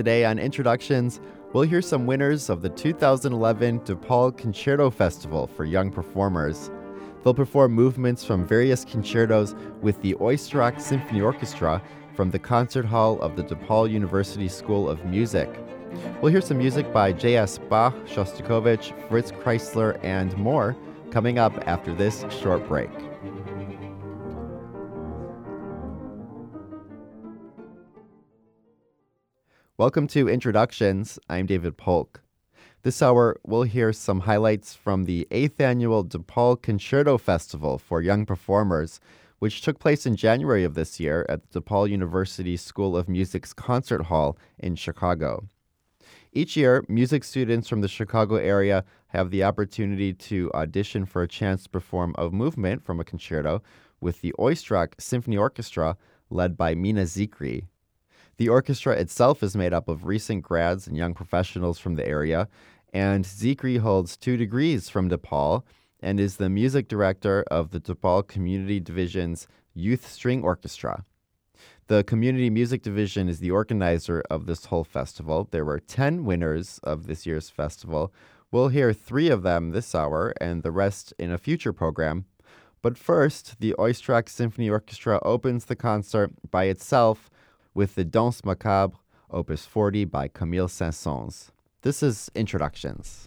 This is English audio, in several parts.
today on Introductions, we'll hear some winners of the 2011 DePaul Concerto Festival for Young Performers. They'll perform movements from various concertos with the Oistrakh Symphony Orchestra from the concert hall of the DePaul University School of Music. We'll hear some music by J.S. Bach, Shostakovich, Fritz Kreisler, and more coming up after this short break. Welcome to Introductions. I'm David Polk. This hour, we'll hear some highlights from the 8th Annual DePaul Concerto Festival for Young Performers, which took place in January of this year at the DePaul University School of Music's Concert Hall in Chicago. Each year, music students from the Chicago area have the opportunity to audition for a chance to perform a movement from a concerto with the Oistrakh Symphony Orchestra led by Mina Zikri. The orchestra itself is made up of recent grads and young professionals from the area, and Zikri holds 2 degrees from DePaul and is the music director of the DePaul Community Division's Youth String Orchestra. The Community Music Division is the organizer of this whole festival. There were 10 winners of this year's festival. We'll hear 3 of them this hour and the rest in a future program. But first, the Oistrakh Symphony Orchestra opens the concert by itself with the Danse Macabre, Opus 40 by Camille Saint-Saëns. This is Introductions.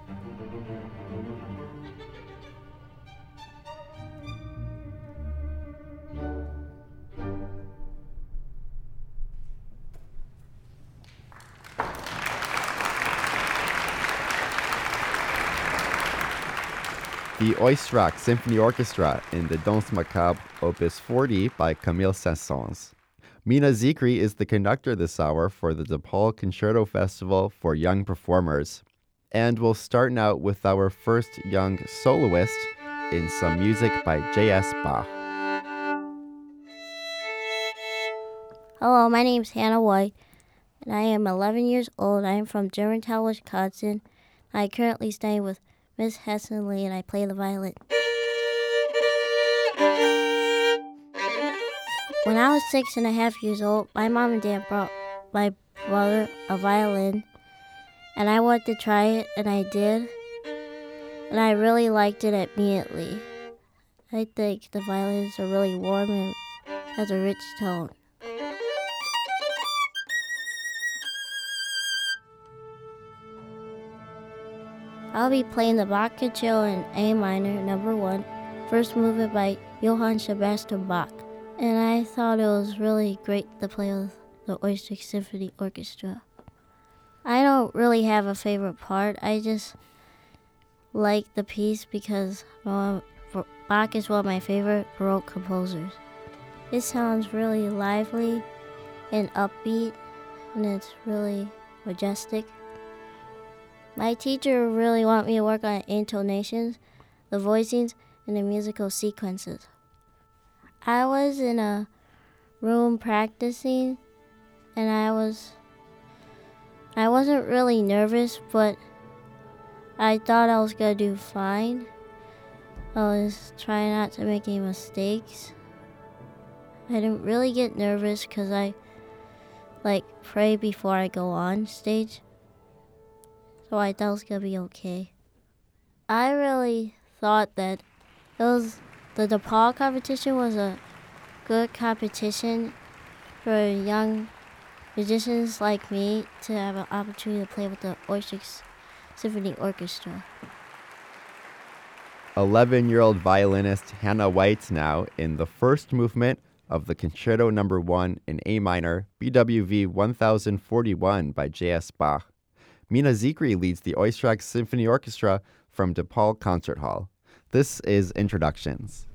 The Oistrakh Symphony Orchestra in the Danse Macabre, Opus 40 by Camille Saint-Saëns. Mina Zikri is the conductor this hour for the DePaul Concerto Festival for Young Performers. And we'll start now with our first young soloist in some music by J.S. Bach. Hello, my name is Hannah White, and I am 11 years old. I am from Germantown, Wisconsin. I currently study with Miss Hessen Lee, and I play the violin. When I was 6.5 years old, my mom and dad brought my brother a violin, and I wanted to try it, and I did, and I really liked it immediately. I think the violins are really warm and has a rich tone. I'll be playing the Bach Concerto in A minor, number 1, first movement by Johann Sebastian Bach. And I thought it was really great to play with the Oistrakh Symphony Orchestra. I don't really have a favorite part. I just like the piece because Bach is one of my favorite Baroque composers. It sounds really lively and upbeat, and it's really majestic. My teacher really wanted me to work on intonations, the voicings, and the musical sequences. I was in a room practicing, and I wasn't really nervous, but I thought I was going to do fine. I was trying not to make any mistakes. I didn't really get nervous because I pray before I go on stage. So I thought it was going to be okay. I really thought that the DePaul competition was a good competition for young musicians like me to have an opportunity to play with the Oistrakh Symphony Orchestra. 11-year-old violinist Hannah White now in the first movement of the Concerto No. 1 in A minor, BWV 1041 by J.S. Bach. Mina Zikri leads the Oistrakh Symphony Orchestra from DePaul Concert Hall. This is Introductions.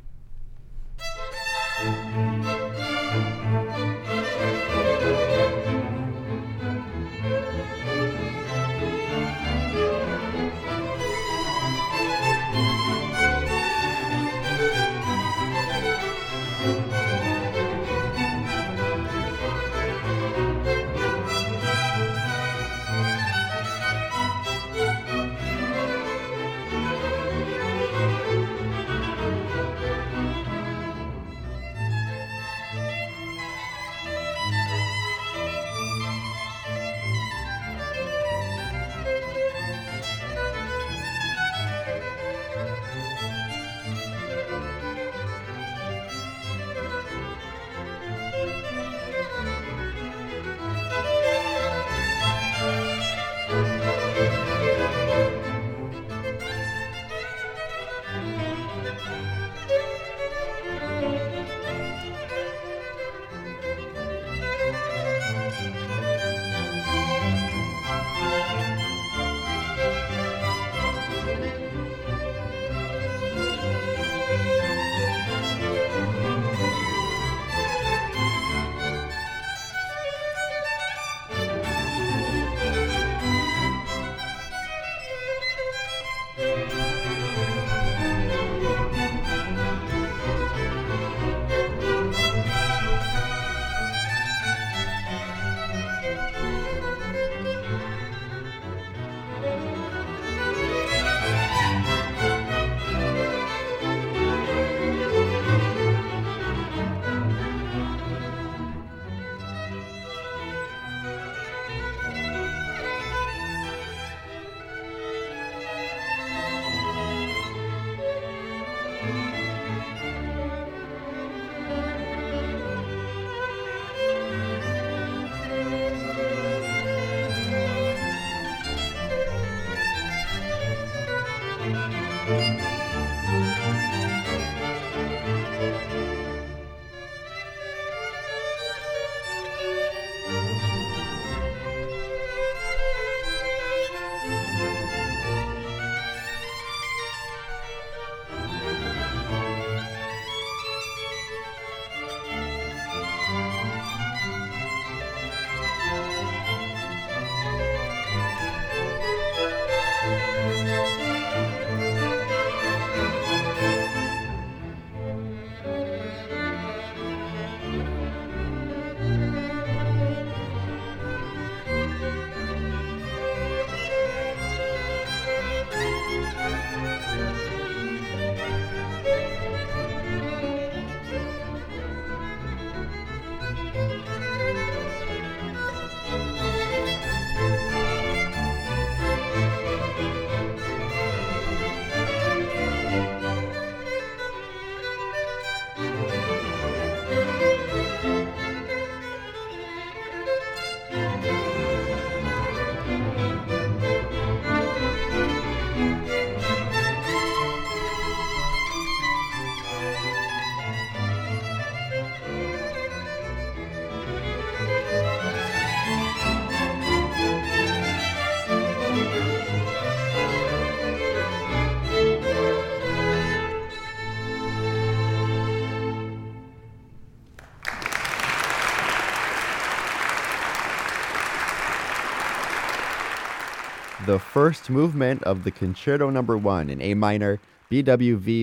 The first movement of the Concerto No. 1 in A minor, BWV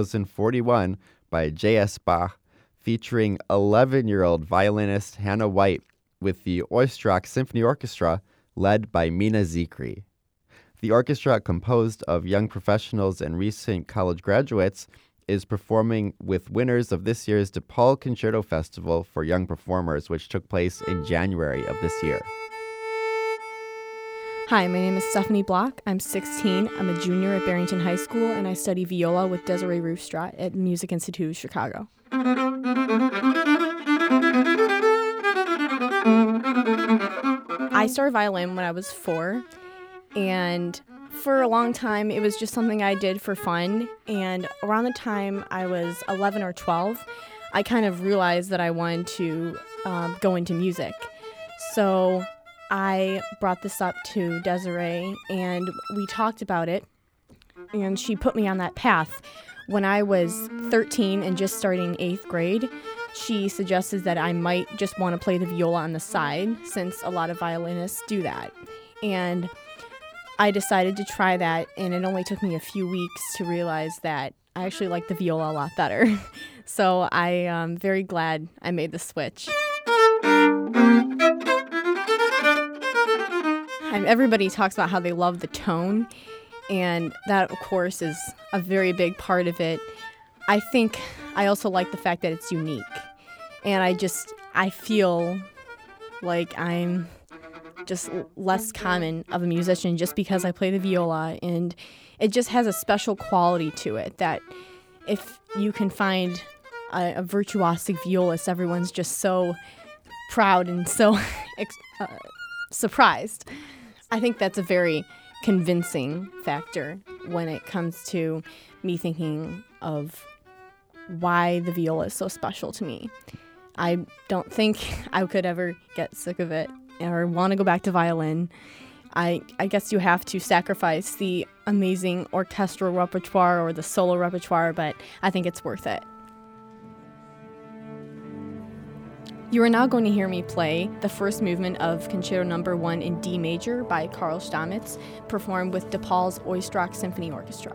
1041 by J.S. Bach, featuring 11-year-old violinist Hannah White with the Oistrakh Symphony Orchestra, led by Mina Zikri. The orchestra, composed of young professionals and recent college graduates, is performing with winners of this year's DePaul Concerto Festival for Young Performers, which took place in January of this year. Hi, my name is Stephanie Block. I'm 16. I'm a junior at Barrington High School, and I study viola with Desiree Roofstraat at Music Institute of Chicago. I started violin when I was 4, and for a long time, it was just something I did for fun, and around the time I was 11 or 12, I kind of realized that I wanted to go into music. So I brought this up to Desiree, and we talked about it, and she put me on that path. When I was 13 and just starting 8th grade, she suggested that I might just want to play the viola on the side, since a lot of violinists do that. And I decided to try that, and it only took me a few weeks to realize that I actually like the viola a lot better. So I am very glad I made the switch. Everybody talks about how they love the tone, and that, of course, is a very big part of it. I think I also like the fact that it's unique, and I feel like I'm just less common of a musician just because I play the viola, and it just has a special quality to it that if you can find a virtuosic violist, everyone's just so proud and so surprised. I think that's a very convincing factor when it comes to me thinking of why the viola is so special to me. I don't think I could ever get sick of it or want to go back to violin. I guess you have to sacrifice the amazing orchestral repertoire or the solo repertoire, but I think it's worth it. You are now going to hear me play the first movement of Concerto No. 1 in D major by Karl Stamitz, performed with DePaul's Oistrakh Symphony Orchestra.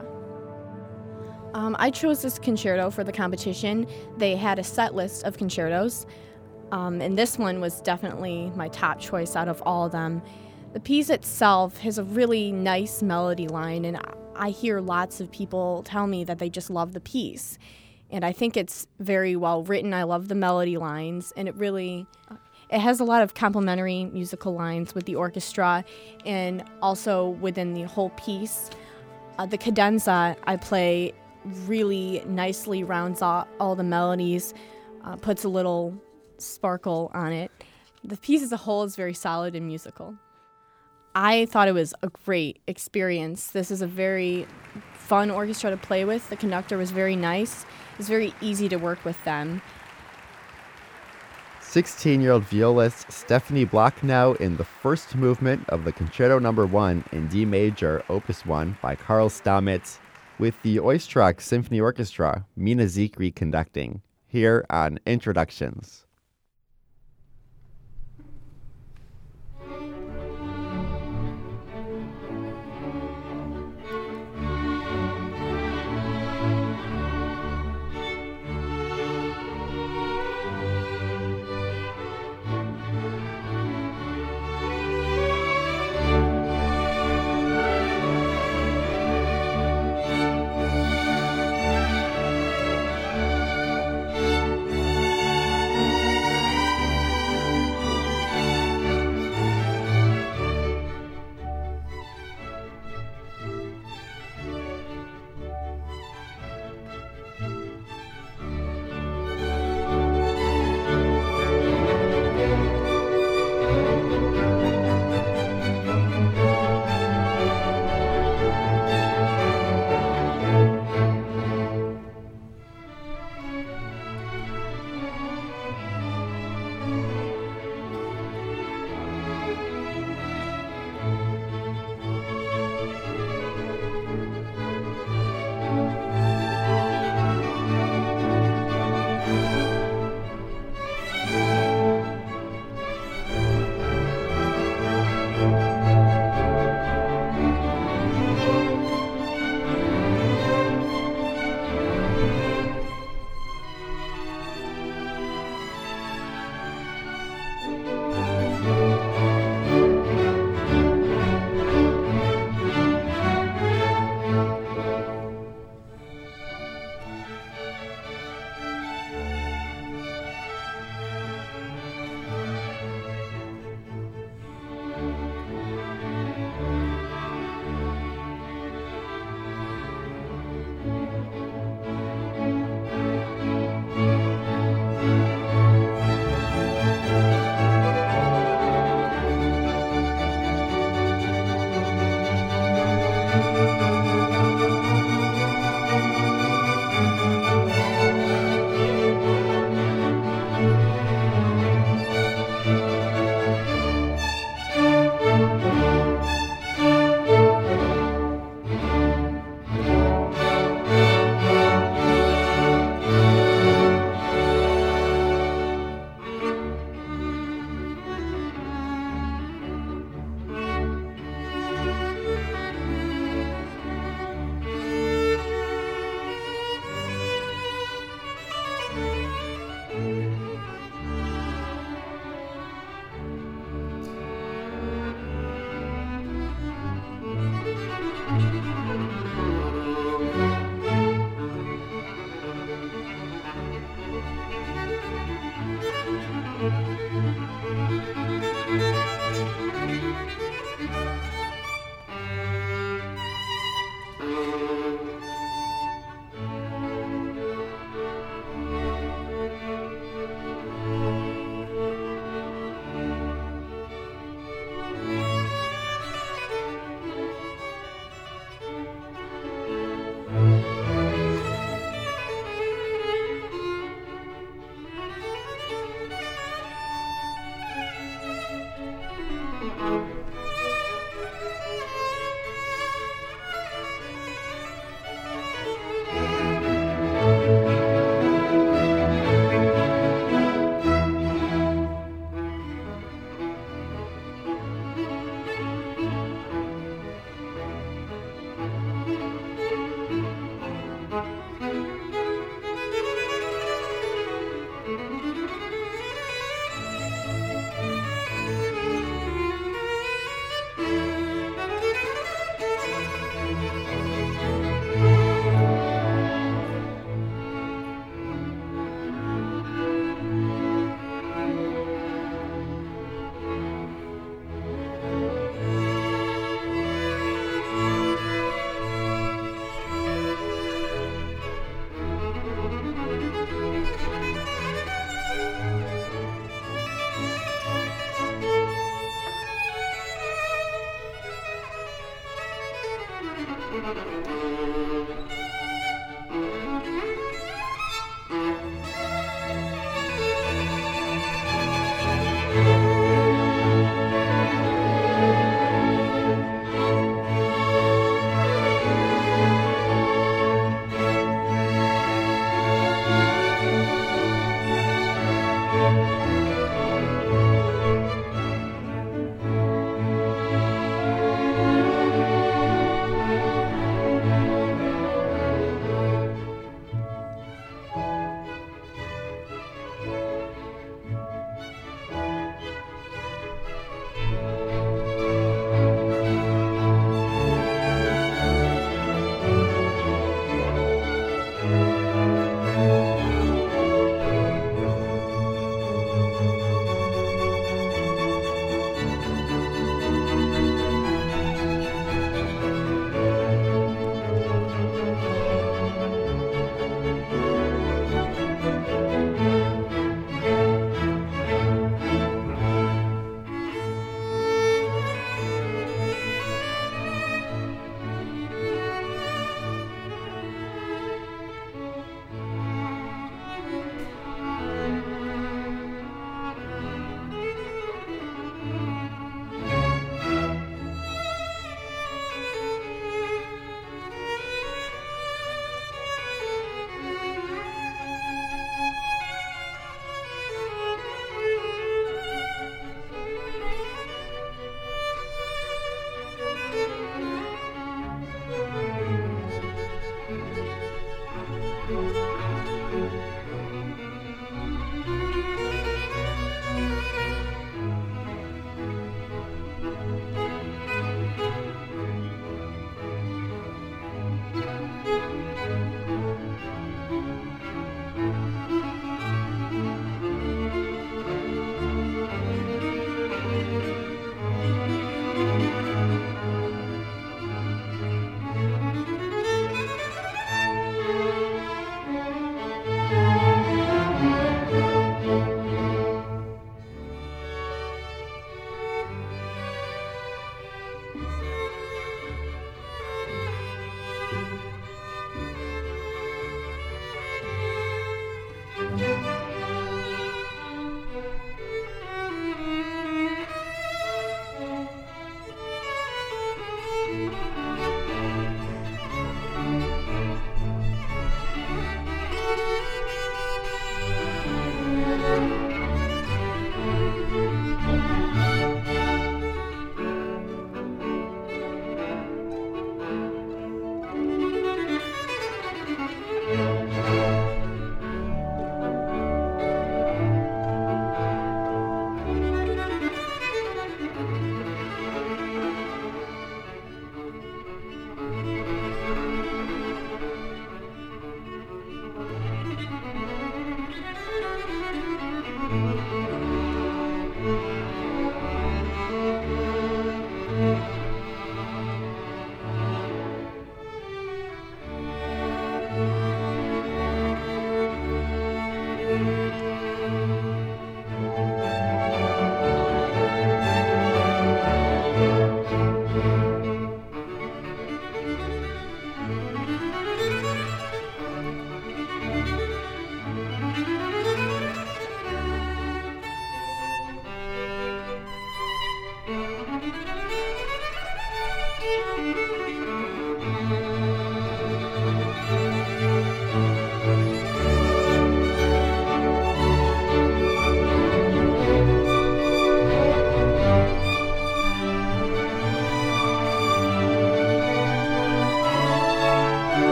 I chose this concerto for the competition. They had a set list of concertos, and this one was definitely my top choice out of all of them. The piece itself has a really nice melody line, and I hear lots of people tell me that they just love the piece. And I think it's very well written. I love the melody lines, and it has a lot of complementary musical lines with the orchestra and also within the whole piece. The cadenza I play really nicely rounds out all the melodies, puts a little sparkle on it. The piece as a whole is very solid and musical. I thought it was a great experience. This is a very fun orchestra to play with. The conductor was very nice. It was very easy to work with them. 16-year-old violist Stephanie Block now in the first movement of the Concerto No. 1 in D major, Opus 1 by Karl Stamitz, with the Oistrakh Symphony Orchestra, Mina Zikri conducting, here on Introductions.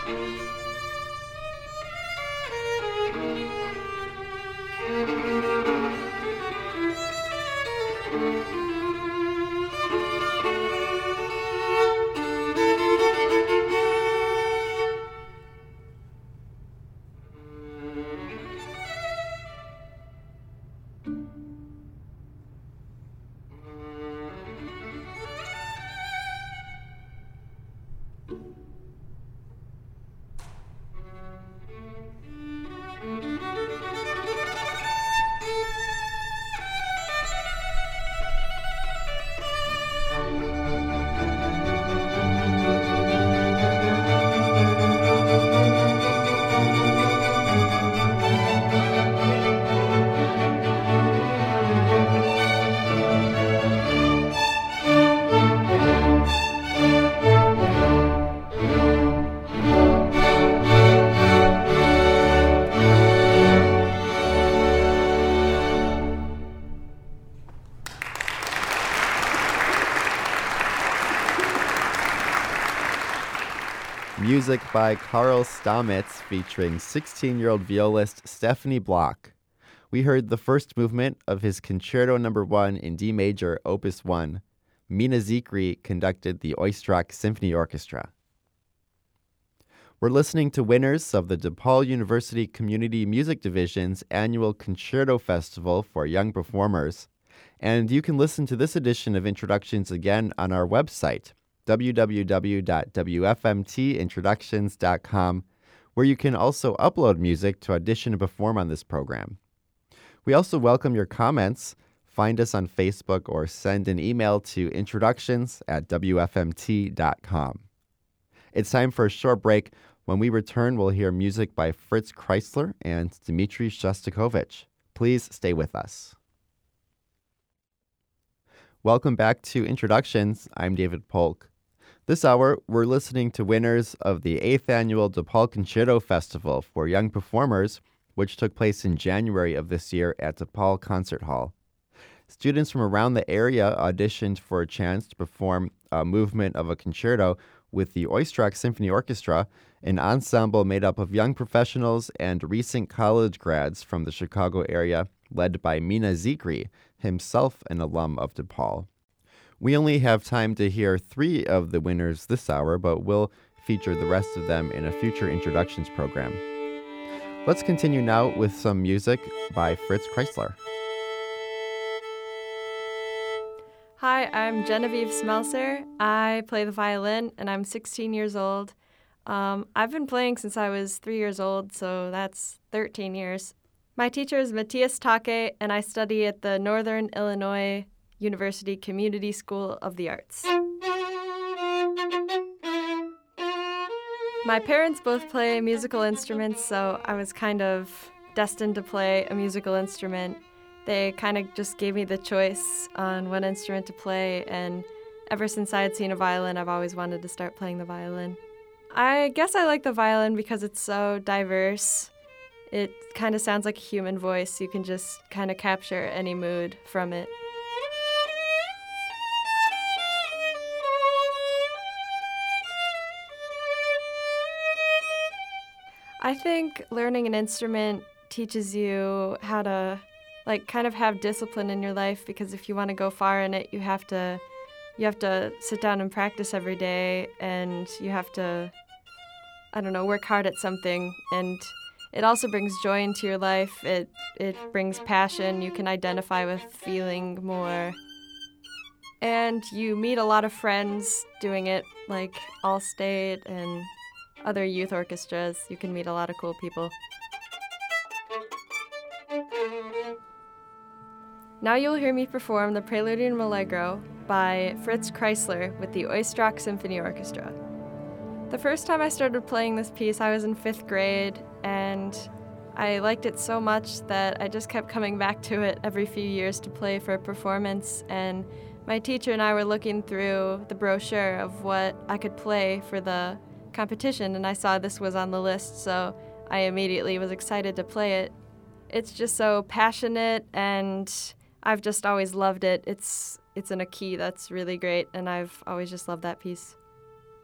Music by Karl Stamitz featuring 16-year-old violist Stephanie Block. We heard the first movement of his Concerto No. 1 in D major, Opus 1. Mina Zikri conducted the Oistrakh Symphony Orchestra. We're listening to winners of the DePaul University Community Music Division's annual Concerto Festival for Young Performers. And you can listen to this edition of Introductions again on our website, www.wfmtintroductions.com, where you can also upload music to audition and perform on this program. We also welcome your comments. Find us on Facebook or send an email to introductions@wfmt.com. It's time for a short break. When we return, we'll hear music by Fritz Kreisler and Dmitri Shostakovich. Please stay with us. Welcome back to Introductions. I'm David Polk. This hour, we're listening to winners of the 8th Annual DePaul Concerto Festival for Young Performers, which took place in January of this year at DePaul Concert Hall. Students from around the area auditioned for a chance to perform a movement of a concerto with the Oistrakh Symphony Orchestra, an ensemble made up of young professionals and recent college grads from the Chicago area, led by Mina Zikri, himself an alum of DePaul. We only have time to hear 3 of the winners this hour, but we'll feature the rest of them in a future introductions program. Let's continue now with some music by Fritz Kreisler. Hi, I'm Genevieve Smelser. I play the violin, and I'm 16 years old. I've been playing since I was 3 years old, so that's 13 years. My teacher is Matthias Take, and I study at the Northern Illinois University Community School of the Arts. My parents both play musical instruments, so I was kind of destined to play a musical instrument. They kind of just gave me the choice on what instrument to play, and ever since I had seen a violin, I've always wanted to start playing the violin. I guess I like the violin because it's so diverse. It kind of sounds like a human voice. You can just kind of capture any mood from it. I think learning an instrument teaches you how to kind of have discipline in your life, because if you want to go far in it, you have to sit down and practice every day, and you have to, work hard at something. And it also brings joy into your life. It brings passion. You can identify with feeling more. And you meet a lot of friends doing it, like Allstate and other youth orchestras. You can meet a lot of cool people. Now you'll hear me perform the Preludium Allegro by Fritz Kreisler with the Oistrakh Symphony Orchestra. The first time I started playing this piece, I was in 5th grade, and I liked it so much that I just kept coming back to it every few years to play for a performance. And my teacher and I were looking through the brochure of what I could play for the competition, and I saw this was on the list, so I immediately was excited to play it. It's just so passionate, and I've just always loved it. It's in a key that's really great, and I've always just loved that piece.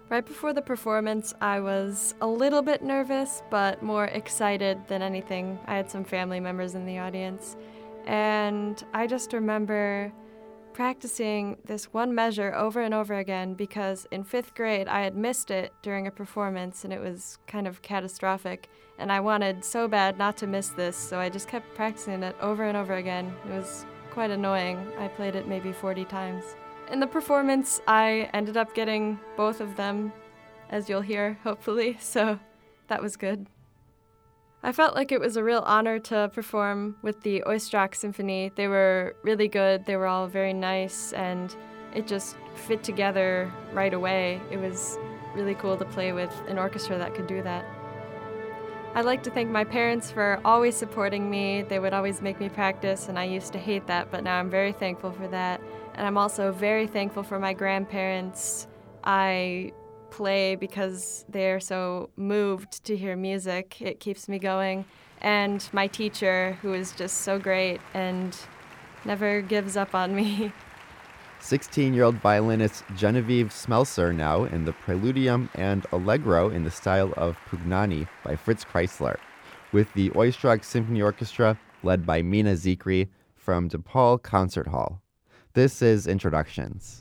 Right before the performance, I was a little bit nervous, but more excited than anything. I had some family members in the audience, and I just remember practicing this one measure over and over again because in 5th grade I had missed it during a performance, and it was kind of catastrophic, and I wanted so bad not to miss this, so I just kept practicing it over and over again. It was quite annoying. I played it maybe 40 times. In the performance, I ended up getting both of them, as you'll hear, hopefully, so that was good. I felt like it was a real honor to perform with the Oistrakh Symphony. They were really good, they were all very nice, and it just fit together right away. It was really cool to play with an orchestra that could do that. I'd like to thank my parents for always supporting me. They would always make me practice, and I used to hate that, but now I'm very thankful for that. And I'm also very thankful for my grandparents. I play because they're so moved to hear music. It keeps me going. And my teacher, who is just so great and never gives up on me. 16-year-old violinist Genevieve Smelser now in the Preludium and Allegro in the style of Pugnani by Fritz Kreisler, with the Oistrakh Symphony Orchestra led by Mina Zikri from DePaul Concert Hall. This is Introductions.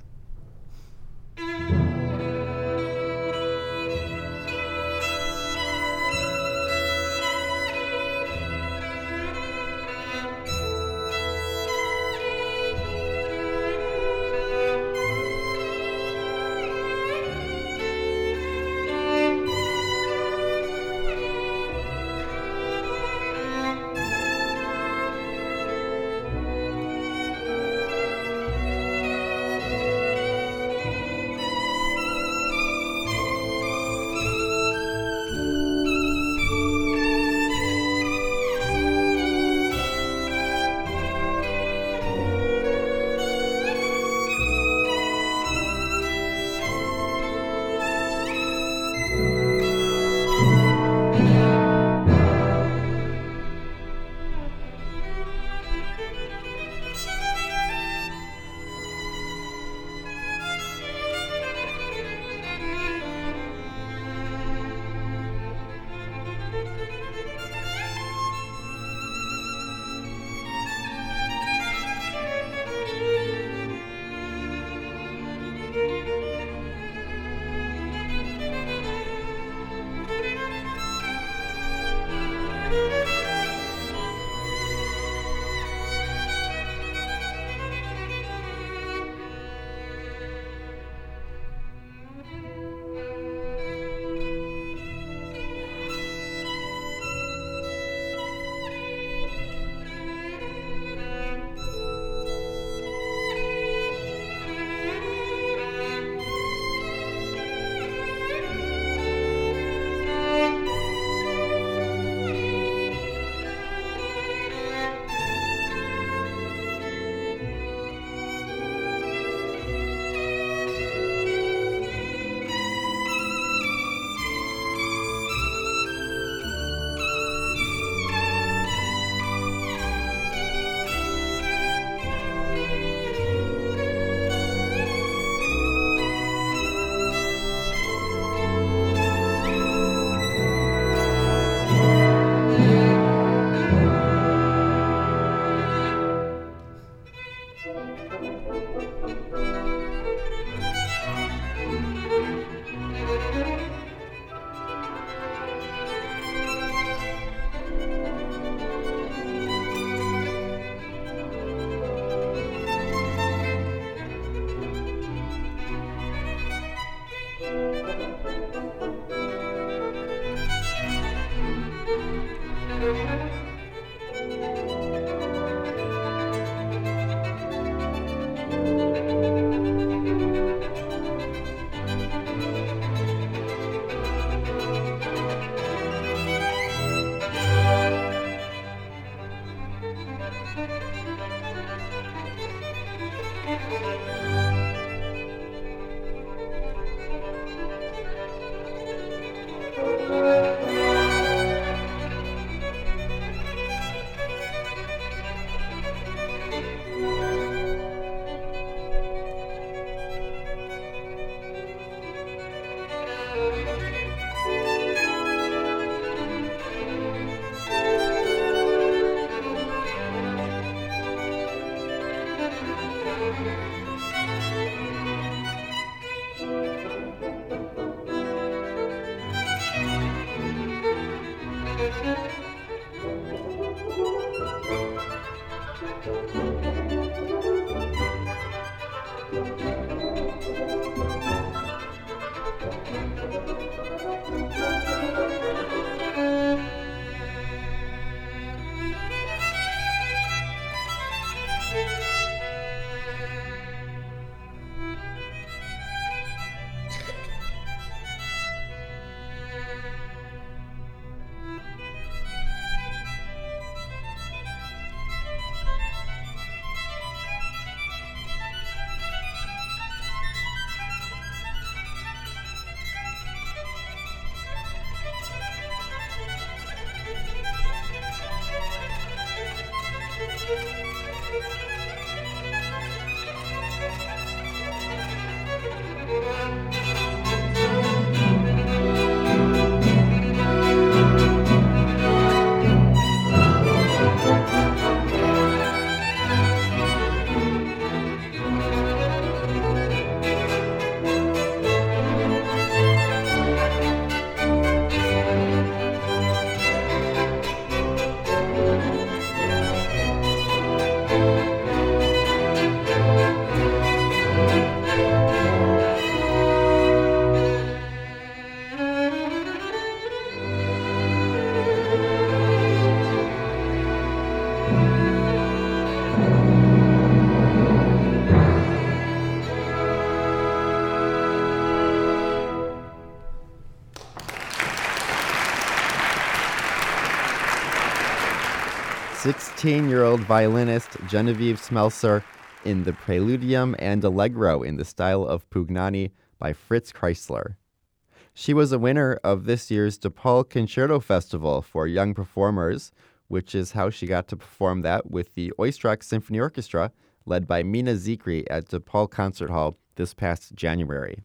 Sixteen-year-old violinist Genevieve Smelser in the Preludium and Allegro in the style of Pugnani by Fritz Kreisler. She was a winner of this year's DePaul Concerto Festival for Young Performers, which is how she got to perform that with the Oistrakh Symphony Orchestra, led by Mina Zikri at DePaul Concert Hall this past January.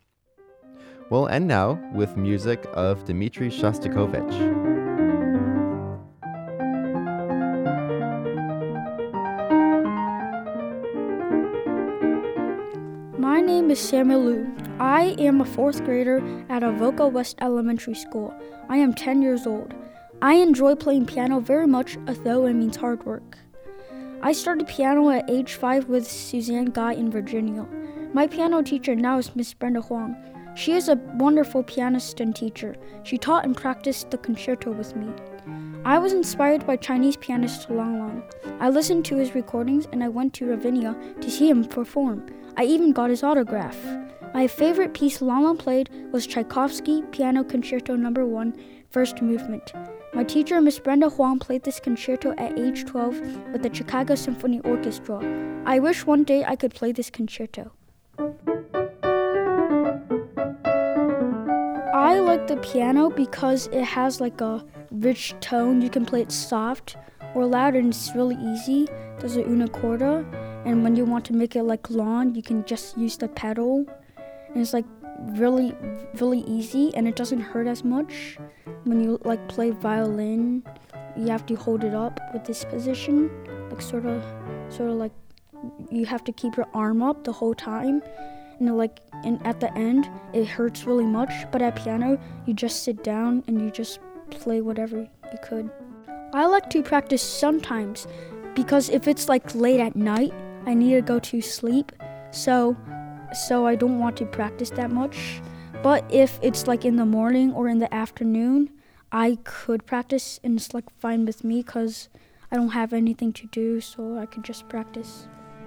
We'll end now with music of Dmitri Shostakovich. My name is Samuel Liu. I am a fourth grader at Avoca West Elementary School. I am 10 years old. I enjoy playing piano very much, although it means hard work. I started piano at age 5 with Suzanne Guy in Virginia. My piano teacher now is Miss Brenda Huang. She is a wonderful pianist and teacher. She taught and practiced the concerto with me. I was inspired by Chinese pianist Lang Lang. I listened to his recordings and I went to Ravinia to see him perform. I even got his autograph. My favorite piece Lang Lang played was Tchaikovsky Piano Concerto No. 1, First Movement. My teacher, Miss Brenda Huang, played this concerto at age 12 with the Chicago Symphony Orchestra. I wish one day I could play this concerto. I like the piano because it has like a rich tone. You can play it soft or loud and it's really easy. There's a una corda, and when you want to make it like long, you can just use the pedal. And it's like really, really easy and it doesn't hurt as much. When you like play violin, you have to hold it up with this position, like sort of like you have to keep your arm up the whole time. And at the end, it hurts really much. But at piano, you just sit down and you just play whatever you could. I like to practice sometimes because if it's like late at night, I need to go to sleep. So I don't want to practice that much. But if it's like in the morning or in the afternoon, I could practice and it's like fine with me because I don't have anything to do, so I could just practice.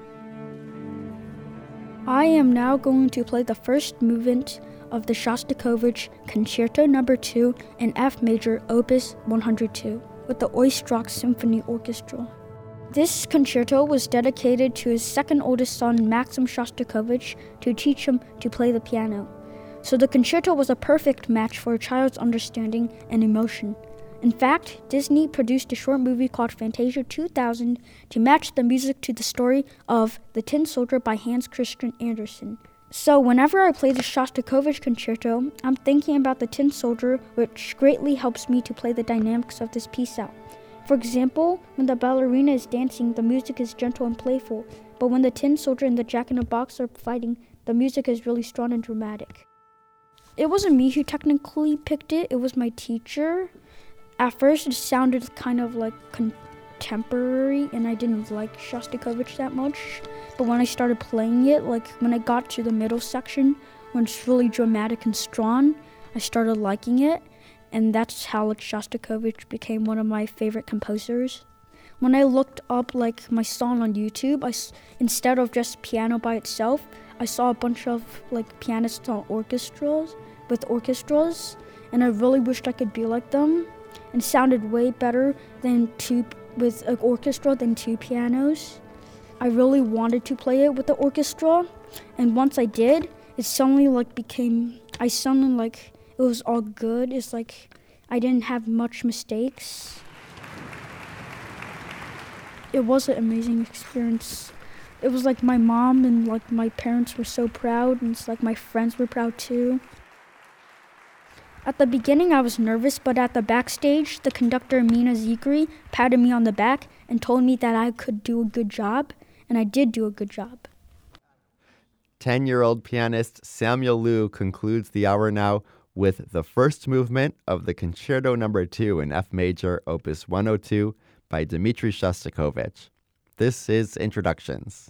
I am now going to play the first movement of the Shostakovich Concerto No. 2 in F major, Opus 102, with the Oistrakh Symphony Orchestra. This concerto was dedicated to his second oldest son, Maxim Shostakovich, to teach him to play the piano. So the concerto was a perfect match for a child's understanding and emotion. In fact, Disney produced a short movie called Fantasia 2000 to match the music to the story of The Tin Soldier by Hans Christian Andersen. So whenever I play the Shostakovich concerto, I'm thinking about the Tin Soldier, which greatly helps me to play the dynamics of this piece out. For example, when the ballerina is dancing, the music is gentle and playful, but when the Tin Soldier and the Jack-in-the-Box are fighting, the music is really strong and dramatic. It wasn't me who technically picked it, it was my teacher. At first, it sounded kind of like contemporary, and I didn't like Shostakovich that much. But when I started playing it, like when I got to the middle section, when it's really dramatic and strong, I started liking it. And that's how Shostakovich became one of my favorite composers. When I looked up my song on YouTube, instead of just piano by itself, I saw a bunch of pianists on orchestras, and I really wished I could be like them. And sounded way better with an orchestra than two pianos. I really wanted to play it with the orchestra, and once I did, it suddenly it was all good. It's I didn't have much mistakes. It was an amazing experience. It was my mom and my parents were so proud, and it's my friends were proud too. At the beginning I was nervous, but at the backstage, the conductor Mina Zikri patted me on the back and told me that I could do a good job, and I did do a good job. 10-year-old pianist Samuel Liu concludes the hour now with the first movement of the Concerto No. 2 in F major, Opus 102 by Dmitri Shostakovich. This is Introductions.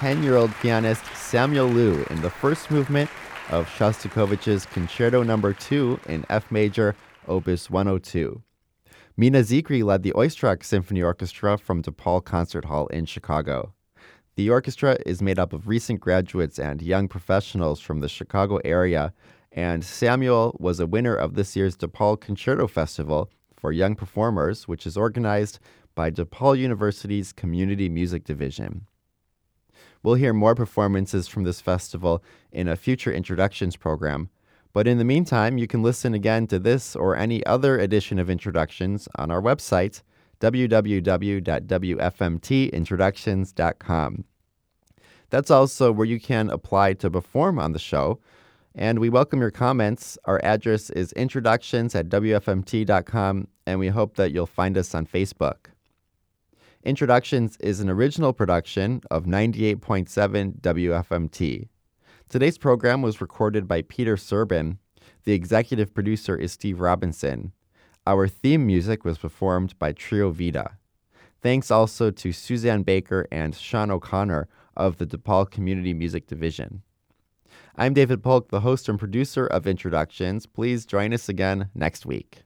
10-year-old pianist Samuel Liu in the first movement of Shostakovich's Concerto No. 2 in F major, Opus 102. Mina Zikri led the Oistrakh Symphony Orchestra from DePaul Concert Hall in Chicago. The orchestra is made up of recent graduates and young professionals from the Chicago area, and Samuel was a winner of this year's DePaul Concerto Festival for Young Performers, which is organized by DePaul University's Community Music Division. We'll hear more performances from this festival in a future introductions program, but in the meantime, you can listen again to this or any other edition of Introductions on our website, www.wfmtintroductions.com. That's also where you can apply to perform on the show, and we welcome your comments. Our address is introductions@wfmt.com, and we hope that you'll find us on Facebook. Introductions is an original production of 98.7 WFMT. Today's program was recorded by Peter Serbin. The executive producer is Steve Robinson. Our theme music was performed by Trio Vita. Thanks also to Suzanne Baker and Sean O'Connor of the DePaul Community Music Division. I'm David Polk, the host and producer of Introductions. Please join us again next week.